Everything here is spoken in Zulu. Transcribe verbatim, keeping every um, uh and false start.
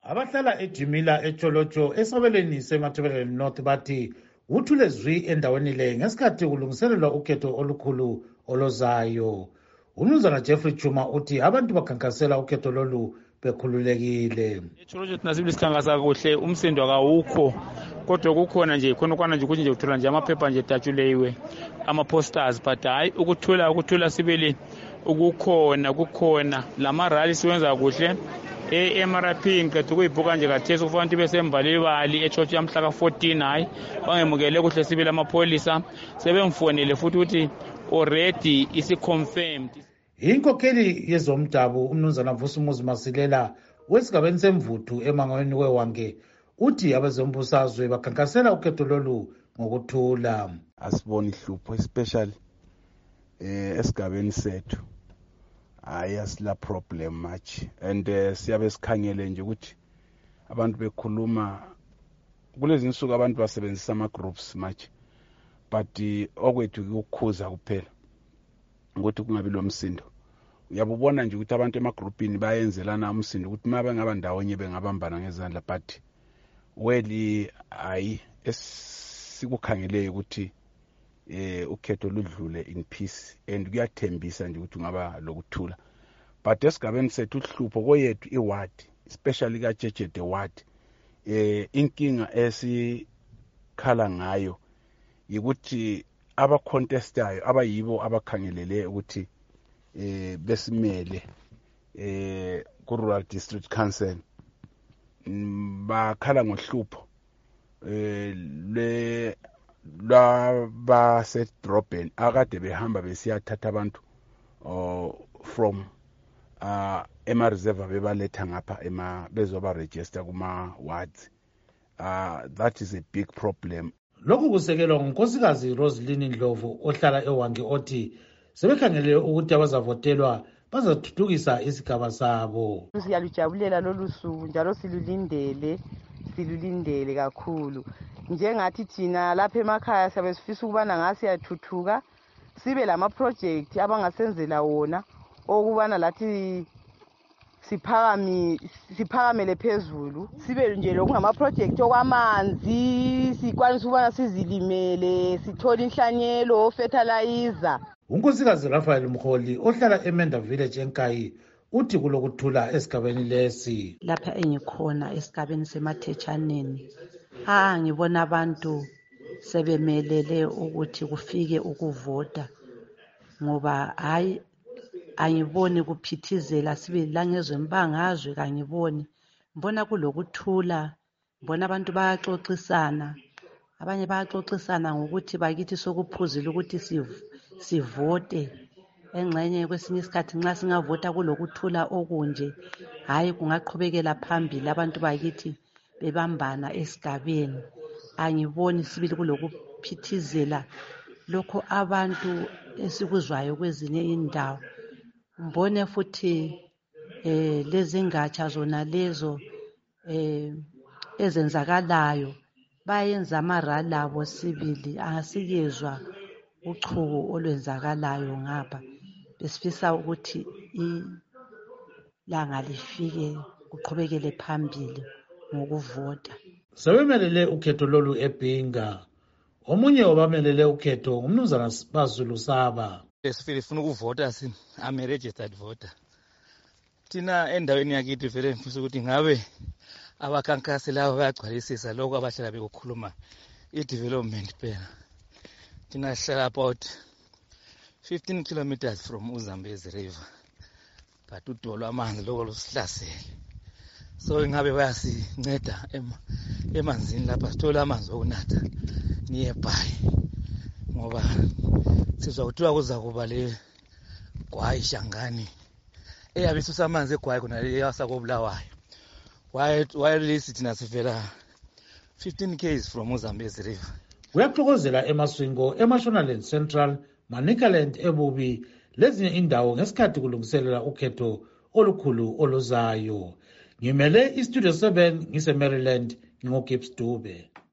Abahlala eJimila eCholocho esabelweni seMatabeleland North bathi uthule zwi endaweni le ngesikhathi kulungiselelwa ukhetho olukhulu olozayo. Umnumzana Jeffrey Chuma uthi abantu bakhankasela ukhetho lolu bekhululekile. eCholocho thina sibili sikhankasa kuhle, umsindo akawukho kodwa kukhona nje khonokwana nje ukuthi nje uthola nje amaphepha nje datshuleyiwe ama-posters, but hayi ukuthula ukuthula sibili ukukhona kukhona lama rally siwenza kuhle. E-M R P ngikhetha ukuyibhuka nje kathesi kufanele ukuthi besembalibali eChurch yamhla ka-fourteen. Hayi bangemukele kuhle sibili amapholisa sebemfonele futhi ukuthi already isi-confirmed. Inkokheli yezomdabu umnumzana Vusumuzi Masilela wesigabeni semvuthu emangweni wewange uthi abezombusazwe bakhankasela ukhetho lolu ngokuthula. Asiboni hlupho especially eh esigabeni sethu. Hayi asila problem much and uh, siyabe sikhangele nje ukuthi abantu bekhuluma kulezi insuku abantu basebenzisa ama groups much, but uh, okwethu ukukhuza kuphela ukuthi kungabi lomsindo. Uyabubona nje ukuthi abantu ema groupini bayenzelana umsindo ukuthi mabe ngaba ndawonye bengabambana ngezandla, but weli hayi esikukhangeleyo ukuthi eh ukhetho ludlule in peace and kuyathembisa nje ukuthi ngaba lokuthula. But esigabeni sethu uhlupho koyethu iward especially ka Jejede ward eh inkinga esikhala ngayo ukuthi aba contestayo abayibo abakhangelele ukuthi eh besimele eh ku Rural District Council bakhala ngohlupho eh le la basedrobheni akade behamba besiyathatha abantu uh, from uh, ema reserve bebaletha ngapha ema bezoba register kuma wards. Uh, that is a big problem. Lokhu kusekelwa ngunkosikazi Roseline Ndlovu ohlala ewange othi sebekhangele ukuthi abazavotelwa bazathuthukisa isigaba sabo. Siyalujabulela lolu suku njalo silulindele silulindele kakhulu. Njengathi thina lapha emakhaya siyabe sifisa ukubana ngasi yathuthuka sibe lama project abangasenzela wona okubana lathi siphakami siphakamele phezulu, sibe nje lokungama project okwamanzi sikwanisa ukubana sizilimele sithola inhlanyelo fertilizer. Unkosikazi Raphael Mkholi ohlala eMenda Village eNkayi uthi kulokuthula esigabeni lesi. Lapha engikhona esigabeni semathetshaneni ah ngibona abantu sebemelele ukuthi kufike ukuvota, ngoba hayi angiboni kuphithizela sibili langezwe mbangazwe kangiboni, mbona kulokuthula, mbona abantu bayaxoxisana, abanye bayaxoxisana ngokuthi bakithi sokuphuzile ukuthi sivote. Engxenye kwesinye isikhathi nxa singavota kulokuthula okunje hayi kungaqhubekela phambili abantu bakithi bebambana esigabeni. Angiboni sibili kulokuphithizela lokho abantu esikuzwayo kwezinye indawo. Mbone futhi eh lezi ngatsha zona lezo eh ezenzakalayo bayenza amarali abo sibili, asikezwa uchuku olwenzakalayo ngapha. Besifisa ukuthi ilanga lifike kuqhubekele phambili ngokuvota. Sebemelele ukhetho lolu eBhinga. Omunye wabamelele ukhetho umnumzana Bazulu Saba. Sifuna ukuvota, I'm a registered voter. Thina endaweni yakithi vele ngifisa ukuthi ngabe abakhankasi laba bayagcwalisisa lokho abahlala bekukhuluma i-development phela. Thina sihlala about fifteen kilometers from uZambezi River, but udolo amanzi lokho lusihlasele. So ngabe bayasinceda emanzini lapha sithola amanzi okunatha nearby, ngoba sizwa kuthiwa kuza kuba le Gwayi Shangani eyabisusa amanzi eGwayi kuna le yasakobulawayo. While lisi thina sivela fifteen k's from uZambezi River. Kuyaxokozela eMaswingo, eMashonaland Central, Manicaland, eBubi lezinye indawo ngesikhathi kulungiselela ukhetho olukhulu oluzayo. Ngimele iStudio seven ngise Maryland, ngingo Gibbs Dube.